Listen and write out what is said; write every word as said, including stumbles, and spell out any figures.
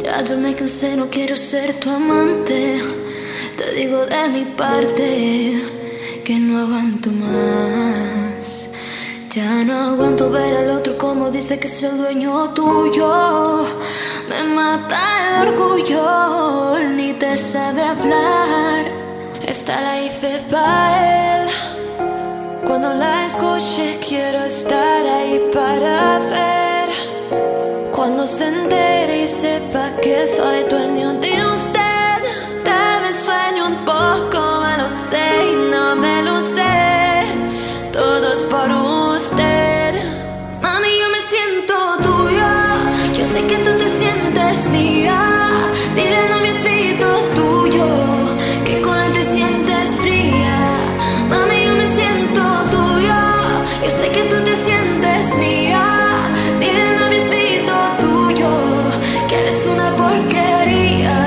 Ya yo me cansé, no quiero ser tu amante. Te digo de mi parte que no aguanto más. Ya no aguanto ver al otro como dice que es el dueño tuyo. Me mata el orgullo, él ni te sabe hablar. Esta la hice pa' él. Cuando la escuche quiero estar ahí para ver. Cuando se entere y sepa que soy dueño de usted. Tal vez sueño un poco, me lo sé y no me lo sé. Todo es por usted. Mami, yo me siento tuya. Yo sé que tú te sientes mía. Dile al noviecito tuyo que con él te sientes fría. Mami, yo me siento tuya. Yo sé que tú te sientes mía. Dile al noviecito tuyo que eres una porquería.